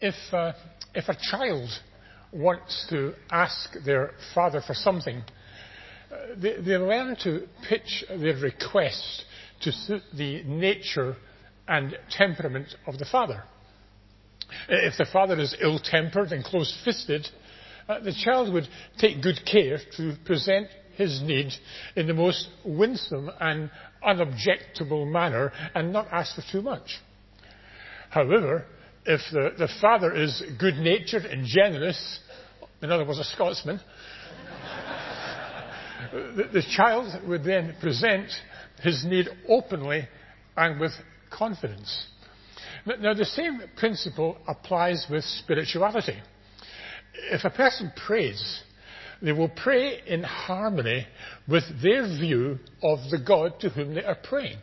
if a child wants to ask their father for something, they learn to pitch their request to suit the nature and temperament of the father. If the father is ill-tempered and close-fisted, the child would take good care to present his need in the most winsome and unobjectable manner and not ask for too much. However, if the father is good-natured and generous, in other words, a Scotsman, the child would then present his need openly and with confidence. Now, the same principle applies with spirituality. If a person prays, they will pray in harmony with their view of the God to whom they are praying.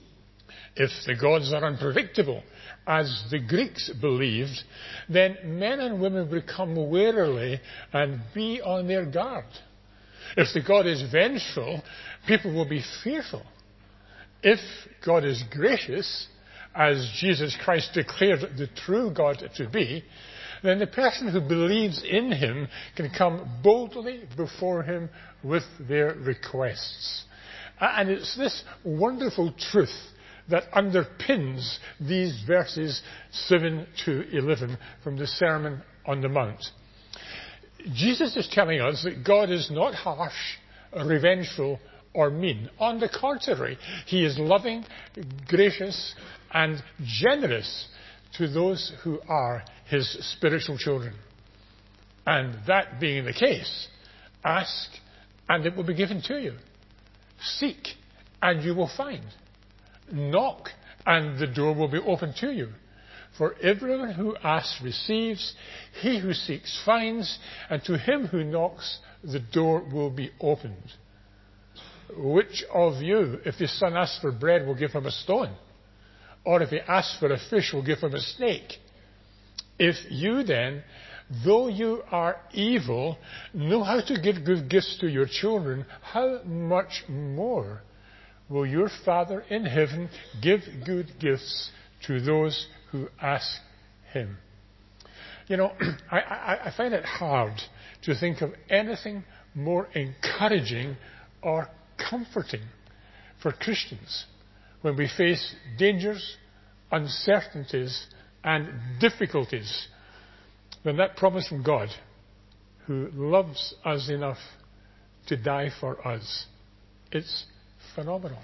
If the gods are unpredictable, as the Greeks believed, then men and women become warily and be on their guard. If the God is vengeful, people will be fearful. If God is gracious, as Jesus Christ declared the true God to be, then the person who believes in him can come boldly before him with their requests. And it's this wonderful truth that underpins these verses 7 to 11 from the Sermon on the Mount. Jesus is telling us that God is not harsh, revengeful, or mean. On the contrary, he is loving, gracious, and generous to those who are his spiritual children. And that being the case, ask and it will be given to you. Seek and you will find. Knock and the door will be opened to you. For everyone who asks receives, he who seeks finds, and to him who knocks the door will be opened. Which of you, if his son asks for bread, will give him a stone? Or if he asks for a fish, will give him a snake? If you then, though you are evil, know how to give good gifts to your children, how much more will your Father in heaven give good gifts to those who ask him? You know, I find it hard to think of anything more encouraging or comforting for Christians when we face dangers, uncertainties, and difficulties than that promise from God, who loves us enough to die for us. It's phenomenal.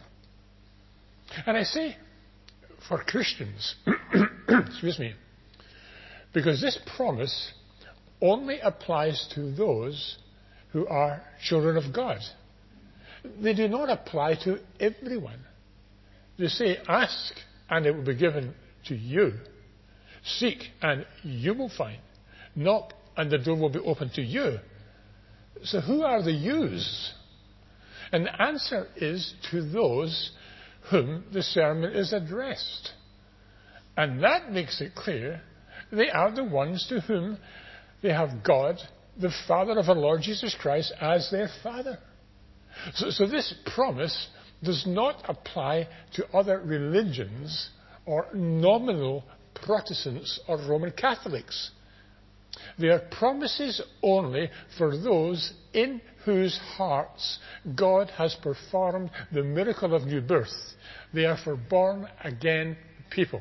And I say for Christians, excuse me, because this promise only applies to those who are children of God. They do not apply to everyone. They say, ask and it will be given to you. Seek and you will find. Knock and the door will be opened to you. So who are the yous? And the answer is to those whom the sermon is addressed. And that makes it clear they are the ones to whom they have God, the Father of our Lord Jesus Christ, as their Father. So this promise does not apply to other religions or nominal Protestants or Roman Catholics. They are promises only for those in whose hearts God has performed the miracle of new birth. They are for born-again people.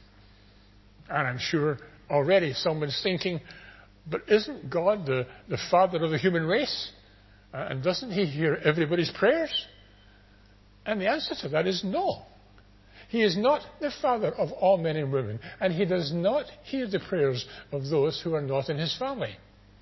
And I'm sure already someone's thinking, but isn't God the Father of the human race? And doesn't he hear everybody's prayers? And the answer to that is no. He is not the Father of all men and women, and he does not hear the prayers of those who are not in his family.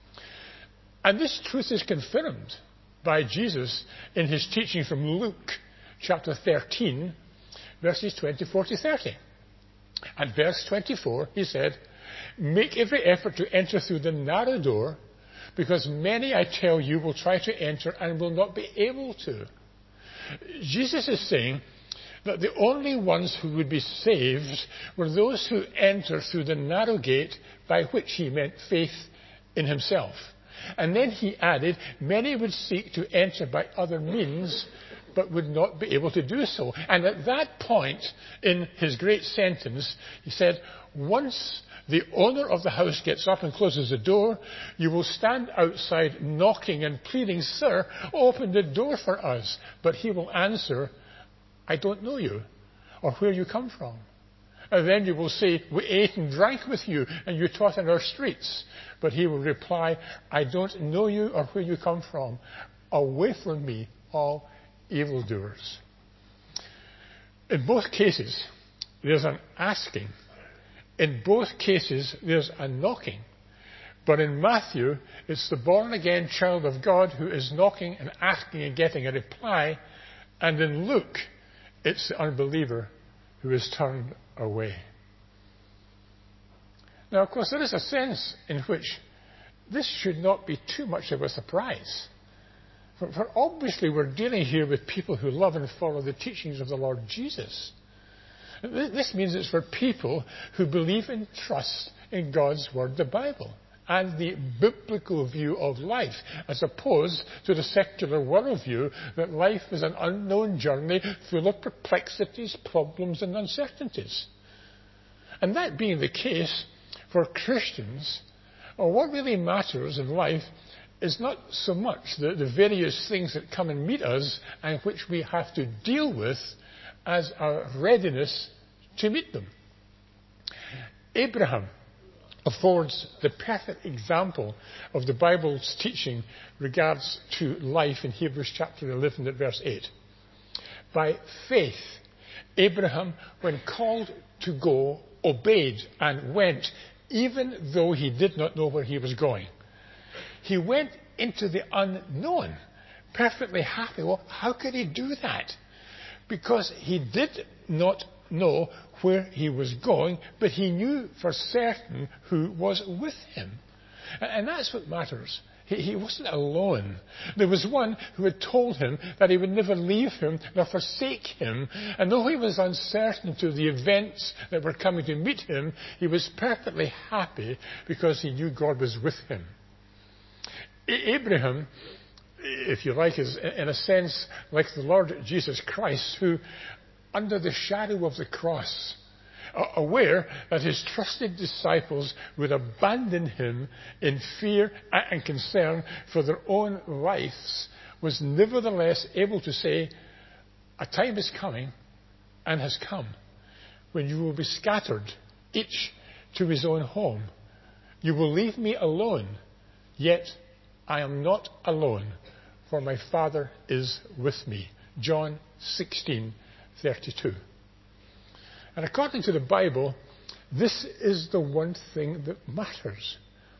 And this truth is confirmed by Jesus in his teaching from Luke chapter 13, verses 24 to 30. At verse 24, he said, "Make every effort to enter through the narrow door, because many, I tell you, will try to enter and will not be able to." Jesus is saying that the only ones who would be saved were those who enter through the narrow gate, by which he meant faith in himself. And then he added, many would seek to enter by other means, but would not be able to do so. And at that point in his great sentence, he said, once the owner of the house gets up and closes the door, you will stand outside knocking and pleading, "Sir, open the door for us." But he will answer, "I don't know you or where you come from." And then you will say, "We ate and drank with you and you taught in our streets." But he will reply, "I don't know you or where you come from. Away from me, all evildoers." In both cases, there's an asking. In both cases, there's a knocking. But in Matthew, it's the born-again child of God who is knocking and asking and getting a reply. And in Luke, it's the unbeliever who is turned away. Now, of course, there is a sense in which this should not be too much of a surprise. For obviously we're dealing here with people who love and follow the teachings of the Lord Jesus. This means it's for people who believe and trust in God's Word, the Bible, and the biblical view of life, as opposed to the secular worldview that life is an unknown journey full of perplexities, problems, and uncertainties. And that being the case, for Christians, what really matters in life is not so much the various things that come and meet us and which we have to deal with, as our readiness to meet them. Abraham affords the perfect example of the Bible's teaching regards to life in Hebrews chapter 11 at verse 8. By faith, Abraham, when called to go, obeyed and went, even though he did not know where he was going. He went into the unknown, perfectly happy. Well, how could he do that? Because he did not know where he was going, but he knew for certain who was with him. And that's what matters. He wasn't alone. There was one who had told him that he would never leave him nor forsake him. And though he was uncertain to the events that were coming to meet him, he was perfectly happy because he knew God was with him. Abraham, if you like, is in a sense like the Lord Jesus Christ, who, under the shadow of the cross, aware that his trusted disciples would abandon him in fear and concern for their own lives, was nevertheless able to say, "A time is coming and has come when you will be scattered, each to his own home. You will leave me alone, yet I am not alone, for my Father is with me." John 16:32. And according to the Bible, this is the one thing that matters.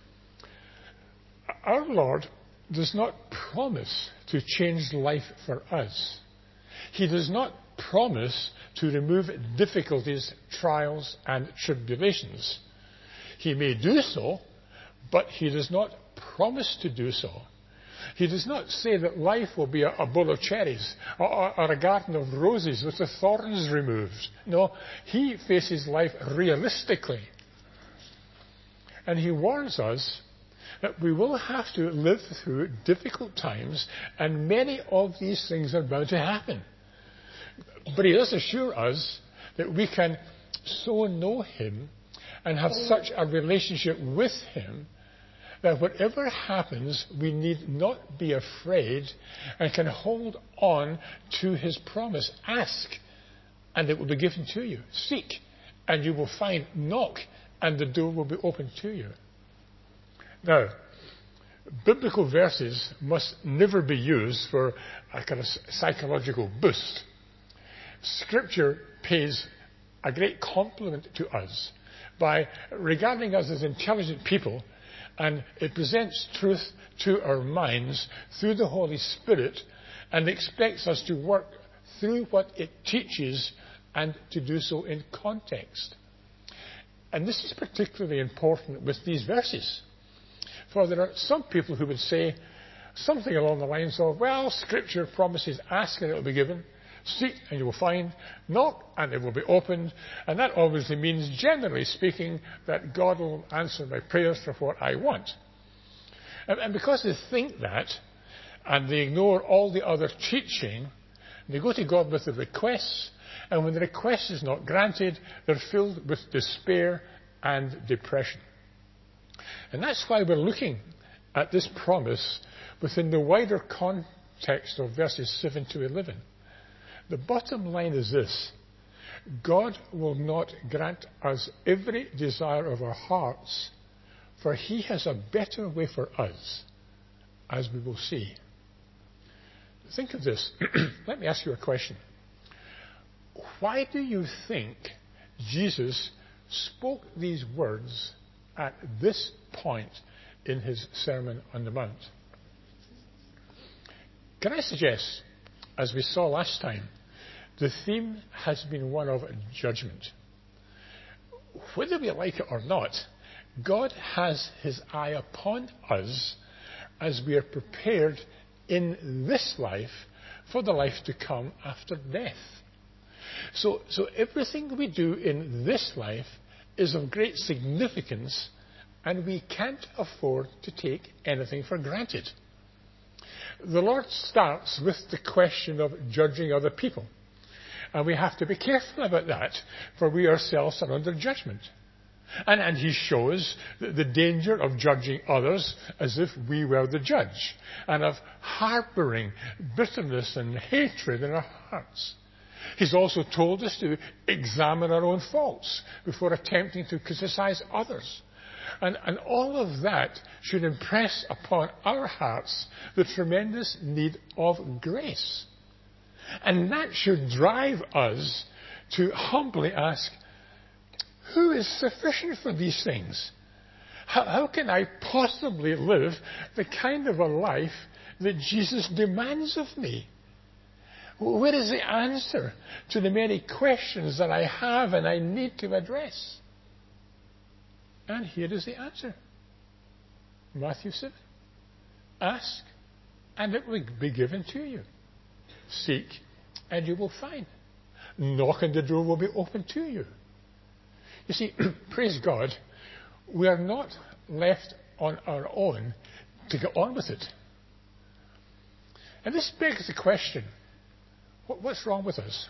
Our Lord does not promise to change life for us. He does not promise to remove difficulties, trials, and tribulations. He may do so, but he does not promise to do so. He does not say that life will be a bowl of cherries or a garden of roses with the thorns removed. No, he faces life realistically. And he warns us that we will have to live through difficult times, and many of these things are bound to happen. But he does assure us that we can so know him and have such a relationship with him that whatever happens, we need not be afraid and can hold on to his promise. Ask, and it will be given to you. Seek, and you will find. Knock, and the door will be opened to you. Now, biblical verses must never be used for a kind of psychological boost. Scripture pays a great compliment to us by regarding us as intelligent people, and it presents truth to our minds through the Holy Spirit and expects us to work through what it teaches and to do so in context. And this is particularly important with these verses. For there are some people who would say something along the lines of, well, Scripture promises ask and it will be given, seek and you will find, knock and it will be opened. And that obviously means, generally speaking, that God will answer my prayers for what I want. And because they think that, and they ignore all the other teaching, they go to God with the requests, and when the request is not granted, they're filled with despair and depression. And that's why we're looking at this promise within the wider context of verses 7 to 11. The bottom line is this: God will not grant us every desire of our hearts, for he has a better way for us, as we will see. Think of this. Let me ask you a question. Why do you think Jesus spoke these words at this point in his Sermon on the Mount? Can I suggest, as we saw last time, the theme has been one of judgment. Whether we like it or not, God has his eye upon us as we are prepared in this life for the life to come after death. So everything we do in this life is of great significance, and we can't afford to take anything for granted. The Lord starts with the question of judging other people. And we have to be careful about that, for we ourselves are under judgment. And he shows the danger of judging others as if we were the judge, and of harboring bitterness and hatred in our hearts. He's also told us to examine our own faults before attempting to criticize others. And all of that should impress upon our hearts the tremendous need of grace. And that should drive us to humbly ask, who is sufficient for these things? How can I possibly live the kind of a life that Jesus demands of me? Where is the answer to the many questions that I have and I need to address? And here is the answer. Matthew 7. Ask, and it will be given to you. Seek, and you will find. Knock, and the door will be opened to you. You see, praise God, we are not left on our own to get on with it. And this begs the question, what's wrong with us?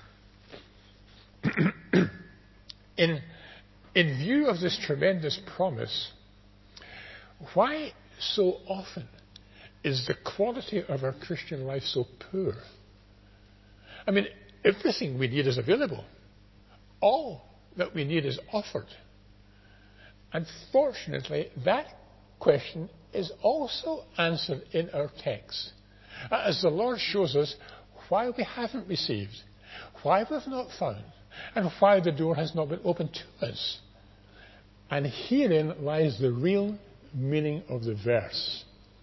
In view of this tremendous promise, why so often is the quality of our Christian life so poor? I mean, everything we need is available. All that we need is offered. Unfortunately, that question is also answered in our text, as the Lord shows us why we haven't received, why we've not found, and why the door has not been opened to us. And herein lies the real meaning of the verse.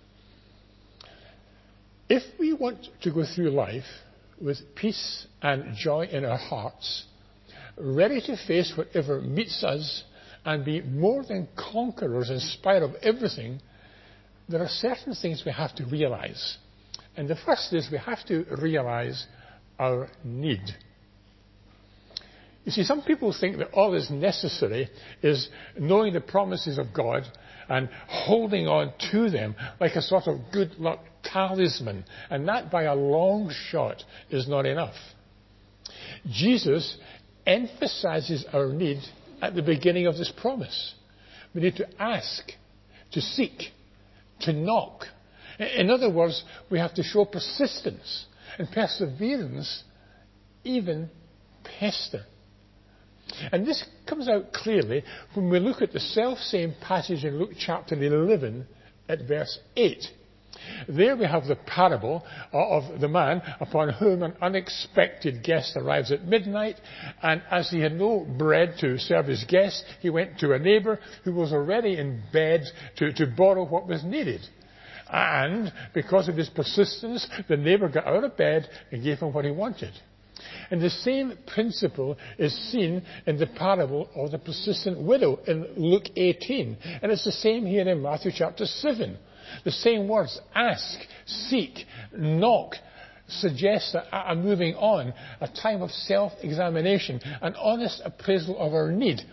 If we want to go through life with peace and joy in our hearts, ready to face whatever meets us and be more than conquerors in spite of everything, there are certain things we have to realize. And the first is we have to realize our need. You see, some people think that all that's necessary is knowing the promises of God and holding on to them like a sort of good luck talisman, and that by a long shot is not enough. Jesus emphasizes our need at the beginning of this promise. We need to ask, to seek, to knock. In other words, we have to show persistence and perseverance, even pester. And this comes out clearly when we look at the self-same passage in Luke chapter 11 at verse 8. There we have the parable of the man upon whom an unexpected guest arrives at midnight, and as he had no bread to serve his guest, he went to a neighbour who was already in bed to borrow what was needed. And because of his persistence, the neighbour got out of bed and gave him what he wanted. And the same principle is seen in the parable of the persistent widow in Luke 18. And it's the same here in Matthew chapter 7. The same words, ask, seek, knock, suggest a moving on, a time of self-examination, an honest appraisal of our need.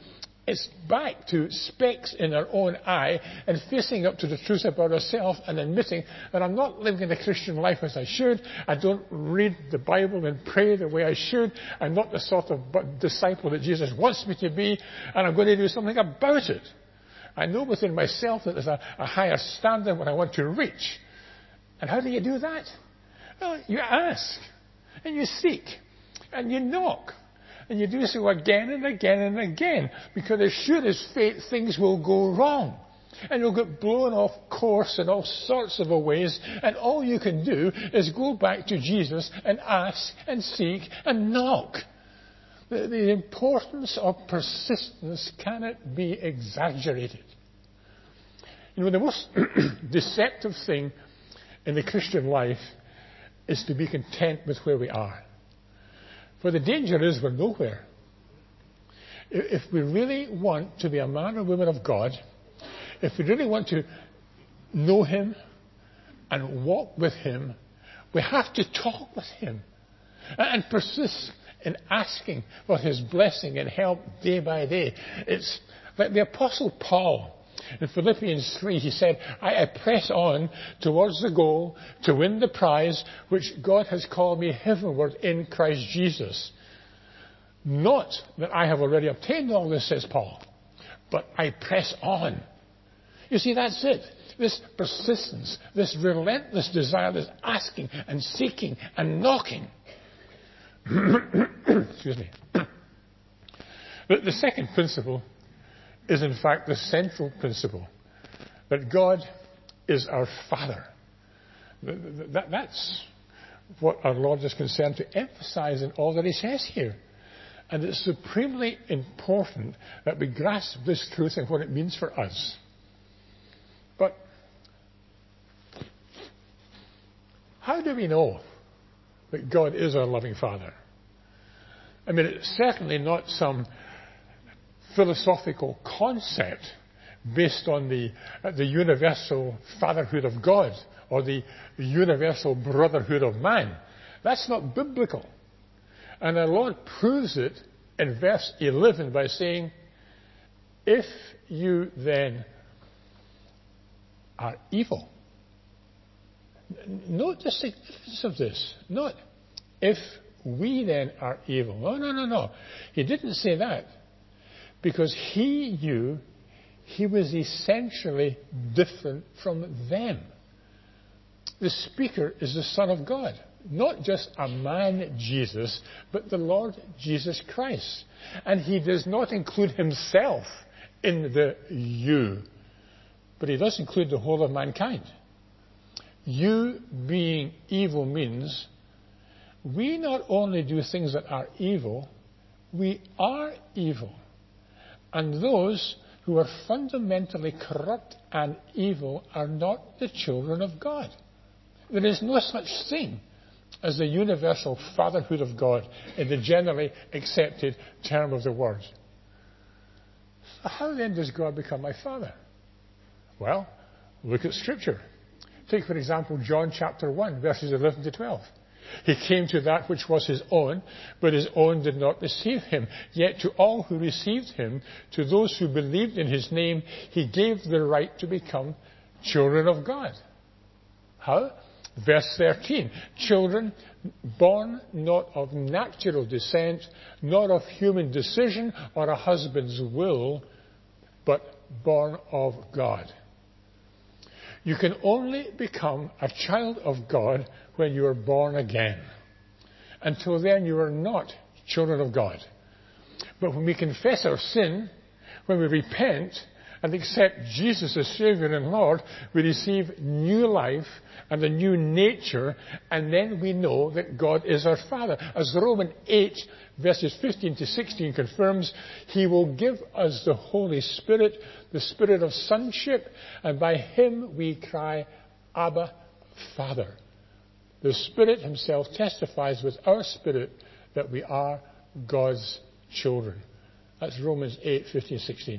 It's back to specks in our own eye and facing up to the truth about ourselves and admitting that I'm not living the Christian life as I should. I don't read the Bible and pray the way I should. I'm not the sort of disciple that Jesus wants me to be, and I'm going to do something about it. I know within myself that there's a higher standard when I want to reach. And how do you do that? Well, you ask, and you seek, and you knock. And you do so again and again and again, because as sure as fate, things will go wrong. And you'll get blown off course in all sorts of ways, and all you can do is go back to Jesus and ask and seek and knock. The importance of persistence cannot be exaggerated. You know, the most deceptive thing in the Christian life is to be content with where we are. For the danger is we're nowhere. If we really want to be a man or woman of God, if we really want to know Him and walk with Him, we have to talk with Him and persist in asking for His blessing and help day by day. It's like the Apostle Paul. In Philippians 3, he said, I press on towards the goal to win the prize which God has called me heavenward in Christ Jesus. Not that I have already obtained all this, says Paul, but I press on. You see, that's it. This persistence, this relentless desire, this asking and seeking and knocking. Excuse me. The second principle is in fact the central principle, that God is our Father. That's what our Lord is concerned to emphasize in all that He says here. And it's supremely important that we grasp this truth and what it means for us. But how do we know that God is our loving Father? I mean, it's certainly not some philosophical concept based on the universal fatherhood of God or the universal brotherhood of man. That's not biblical. And our Lord proves it in verse 11 by saying, if you then are evil. Note the significance of this. Not if we then are evil. No. He didn't say that. Because He knew He was essentially different from them. The speaker is the Son of God. Not just a man, Jesus, but the Lord Jesus Christ. And He does not include Himself in the you, but He does include the whole of mankind. You being evil means we not only do things that are evil, we are evil. And those who are fundamentally corrupt and evil are not the children of God. There is no such thing as the universal fatherhood of God in the generally accepted term of the word. So how then does God become my Father? Well, look at Scripture. Take, for example, John chapter 1, verses 11 to 12. He came to that which was His own, but His own did not receive Him. Yet to all who received Him, to those who believed in His name, He gave the right to become children of God. How? Verse 13. Children born not of natural descent, not of human decision or a husband's will, but born of God. You can only become a child of God when you are born again. Until then, you are not children of God. But when we confess our sin, when we repent and accept Jesus as Savior and Lord, we receive new life and a new nature, and then we know that God is our Father. As Romans 8, verses 15 to 16 confirms, He will give us the Holy Spirit, the Spirit of sonship, and by Him we cry, Abba, Father. The Spirit Himself testifies with our spirit that we are God's children. That's Romans 8, 15, 16.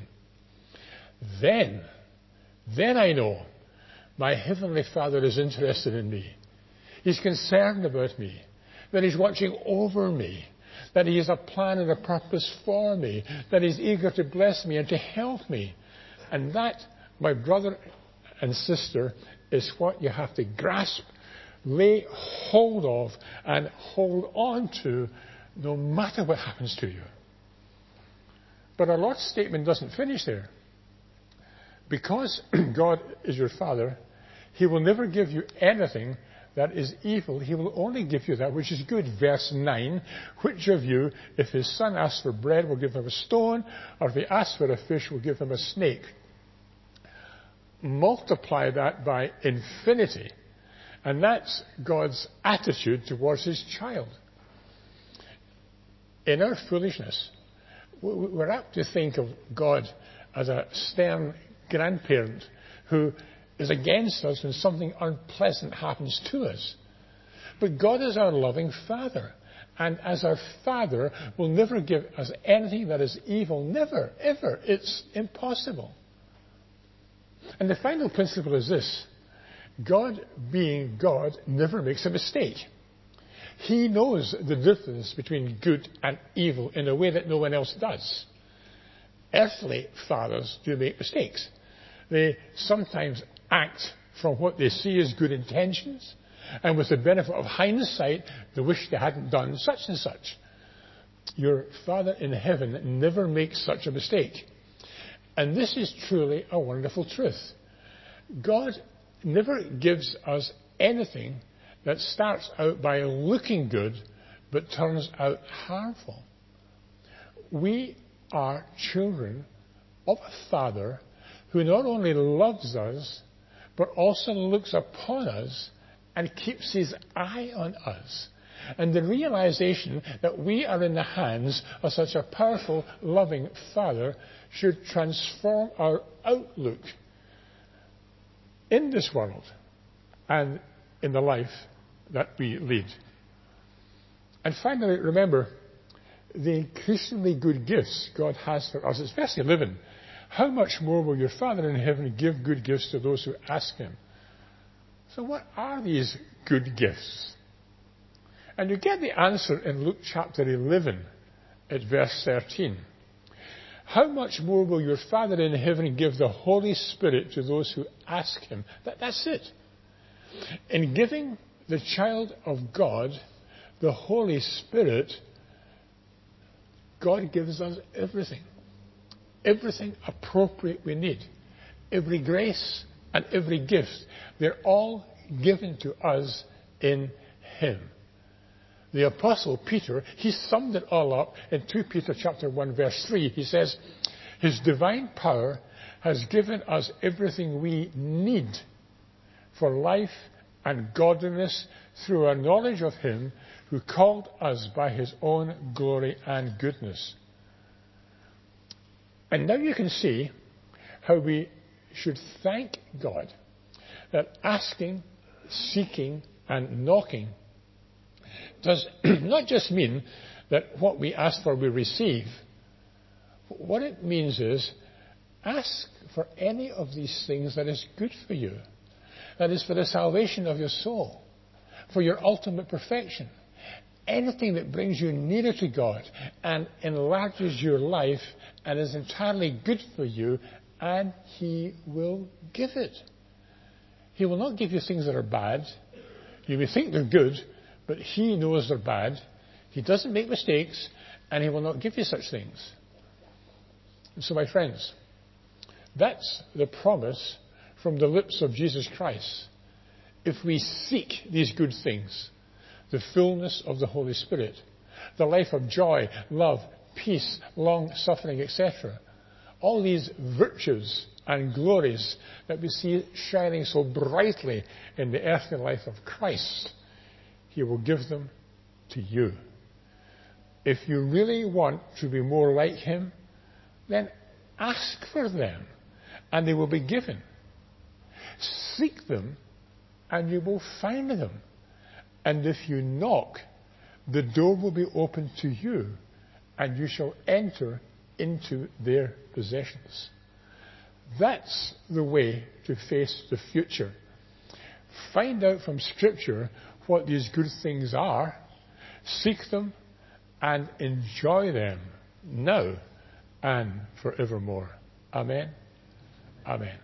Then I know my Heavenly Father is interested in me. He's concerned about me, that He's watching over me, that he has a plan and a purpose for me, that he's eager to bless me and to help me. And that, my brother and sister, is what you have to grasp, lay hold of, and hold on to, no matter what happens to you. But our Lord's statement doesn't finish there. Because God is your Father, he will never give you anything that is evil. He will only give you that which is good. Verse 9, which of you, if his son asks for bread, will give him a stone, or if he asks for a fish, will give him a snake? Multiply that by infinity, and that's God's attitude towards his child. In our foolishness, we're apt to think of God as a stern grandparent who is against us when something unpleasant happens to us. But God is our loving Father, and as our Father will never give us anything that is evil. Never, ever. It's impossible. And the final principle is this: God, being God, never makes a mistake. He knows the difference between good and evil in a way that no one else does. Earthly fathers do make mistakes. They sometimes act from what they see as good intentions, and with the benefit of hindsight, they wish they hadn't done such and such. Your Father in heaven never makes such a mistake. And this is truly a wonderful truth. God never gives us anything that starts out by looking good but turns out harmful. We are children of a Father who not only loves us but also looks upon us and keeps his eye on us. And the realization that we are in the hands of such a powerful, loving Father should transform our outlook in this world and in the life that we lead. And finally, remember the increasingly good gifts God has for us, especially living. How much more will your Father in heaven give good gifts to those who ask him? So what are these good gifts? And you get the answer in Luke chapter 11 at verse 13. How much more will your Father in heaven give the Holy Spirit to those who ask him? That's it. In giving the child of God the Holy Spirit, God gives us everything. Everything appropriate we need. Every grace and every gift. They're all given to us in him. The Apostle Peter, he summed it all up in 2 Peter chapter 1 verse 3. He says, his divine power has given us everything we need for life and godliness through our knowledge of him who called us by his own glory and goodness. And now you can see how we should thank God that asking, seeking, and knocking does not just mean that what we ask for we receive. What it means is ask for any of these things that is good for you, that is for the salvation of your soul, for your ultimate perfection. Anything that brings you nearer to God and enlarges your life and is entirely good for you, and he will give it. He will not give you things that are bad. You may think they're good, but he knows they're bad. He doesn't make mistakes, and he will not give you such things. And so, my friends, that's the promise from the lips of Jesus Christ. If we seek these good things, the fullness of the Holy Spirit, the life of joy, love, peace, long-suffering, etc., all these virtues and glories that we see shining so brightly in the earthly life of Christ, he will give them to you. If you really want to be more like him, then ask for them, and they will be given. Seek them, and you will find them. And if you knock, the door will be opened to you, and you shall enter into their possessions. That's the way to face the future. Find out from Scripture what these good things are, seek them, and enjoy them now and forevermore. Amen. Amen.